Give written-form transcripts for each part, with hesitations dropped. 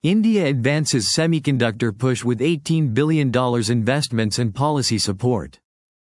India advances semiconductor push with $18 billion investments and policy support.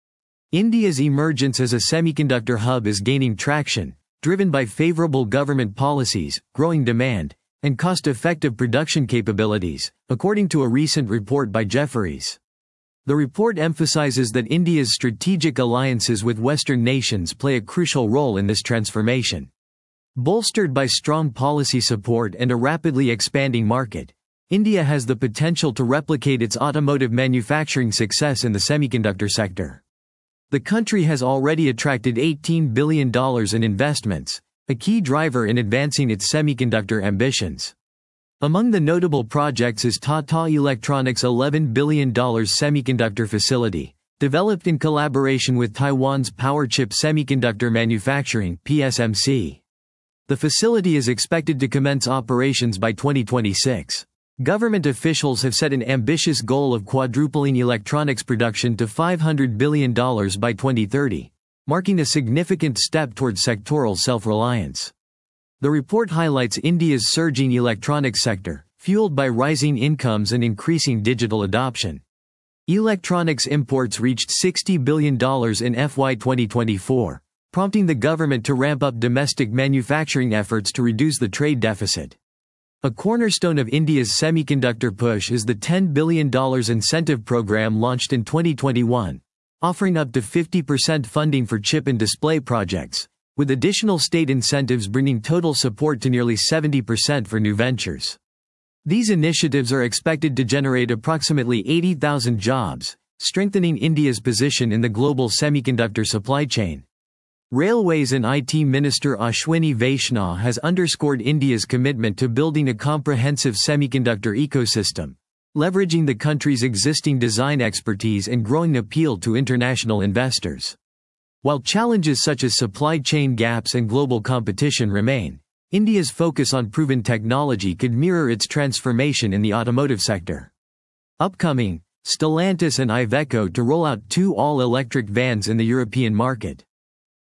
India's emergence as a semiconductor hub is gaining traction, driven by favorable government policies, growing demand, and cost-effective production capabilities, according to a recent report by Jefferies. The report emphasizes that India's strategic alliances with Western nations play a crucial role in this transformation. Bolstered by strong policy support and a rapidly expanding market, India has the potential to replicate its automotive manufacturing success in the semiconductor sector. The country has already attracted $18 billion in investments, a key driver in advancing its semiconductor ambitions. Among the notable projects is Tata Electronics' $11 billion semiconductor facility, developed in collaboration with Taiwan's Powerchip Semiconductor Manufacturing (PSMC). The facility is expected to commence operations by 2026. Government officials have set an ambitious goal of quadrupling electronics production to $500 billion by 2030, marking a significant step towards sectoral self-reliance. The report highlights India's surging electronics sector, fueled by rising incomes and increasing digital adoption. Electronics imports reached $60 billion in FY 2024. Prompting the government to ramp up domestic manufacturing efforts to reduce the trade deficit. A cornerstone of India's semiconductor push is the $10 billion incentive program launched in 2021, offering up to 50% funding for chip and display projects, with additional state incentives bringing total support to nearly 70% for new ventures. These initiatives are expected to generate approximately 80,000 jobs, strengthening India's position in the global semiconductor supply chain. Railways and IT Minister Ashwini Vaishnaw has underscored India's commitment to building a comprehensive semiconductor ecosystem, leveraging the country's existing design expertise and growing appeal to international investors. While challenges such as supply chain gaps and global competition remain, India's focus on proven technology could mirror its transformation in the automotive sector. Upcoming, Stellantis and Iveco to roll out 2 all-electric vans in the European market.